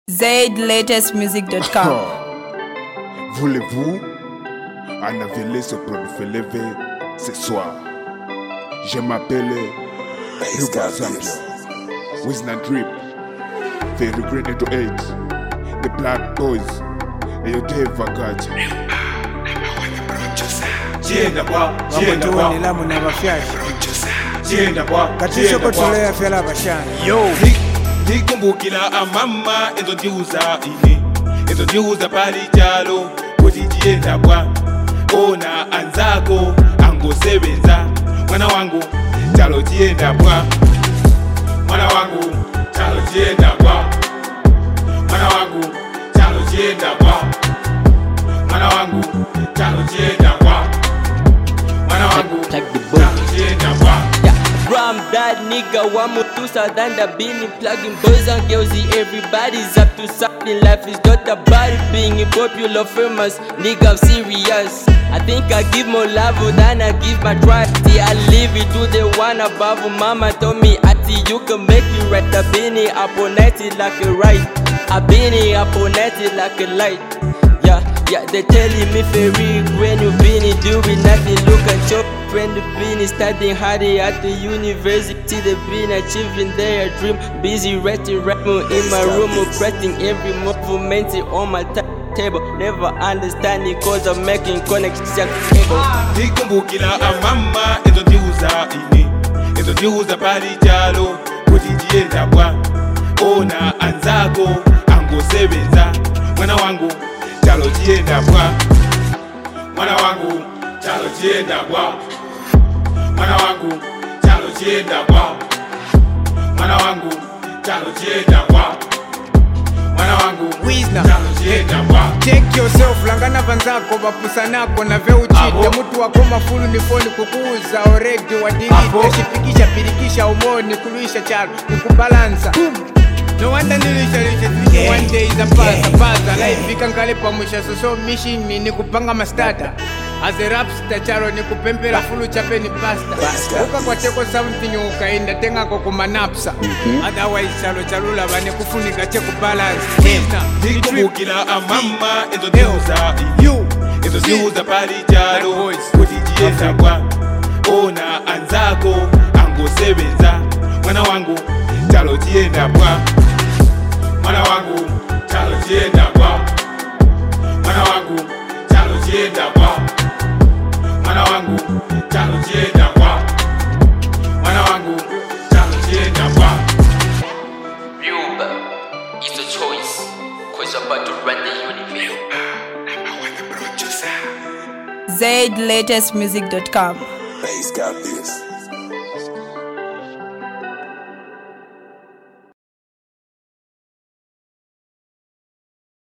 ZLatestmusic.com. Voulez-vous unveiler ce produit levé ce soir? Je m'appelle Ruba Zambia, Wisna Drip, The Regret to 8, The Black Boys, et yo Dave Vagaja. Chienda kwa, chienda kwa, lamu na bafyashi chienda kwa, katisho kotolea fyala bashani yo ndikumbukila amama enzotiuza ine enzotiuza pali chalo kuti chienda kwa ona anzako angosebenza mwana wangu chalo chienda kwa mwana wangu chalo chienda kwa mwana wangu chalo chienda kwa mwana wangu chalo chienda kwa mwana wangu chalo chienda kwa. Ram that nigga, one more tusa than the beanie. Plugging boys and girls, everybody's up to something. Life is not about it being popular, famous. Nigga, I'm serious. I think I give more love than I give my trust. See, I leave it to the one above. Mama told me, Ati, you can make it right. I been it up on it like a right. I been it up on it like a light. Yeah, they telling me very when you been doing nothing. Look at your friend been studying hard at the university. They been achieving their dream. Busy writing rap in my room, operating every movement on my table. Never understanding cause I'm making connection cable. Ndikumbukila amama enzotiuza ine enzotiuza pali chalo kuti chienda kwa ona anzako angosebenza mwana wangu chalo chienda kwa mwana wangu chalo chienda kwa mwana wangu chalo chienda kwa mwana wangu chalo chienda kwa mwana wangu Wisna. chalo chienda kwa. Check yourself, langana vanzako vapusanako na veuchita Abo. mutu wako mafulu ni foni kukuuza already Abo. wadilita shipikisha pirikisha umoni kulisha chalo nikubalansa no wonder nilisha one day is a paza life ikankale pamusha so mission ni kupanga mastata as a rapster charo ni kupempera fulu chape ni pasta uka kwa teko something ukaenda tenga kwa kumanapsa otherwise chalula bane kufunika cheku balance Ndikumbukila amama enzotiuza you enzotiuza pali chalo Black boys. kuti chienda kwa ona anzako angosebenza mwana wangu chalo chienda kwa mwana wangu chalo chienda kwa mwana wangu chalo chienda kwa mwana wangu chalo chienda kwa mwana wangu chalo chienda kwa. Ruba, it's a choice. Cause I'm about to run the universe. ZLatestmusic.com. Bass got this.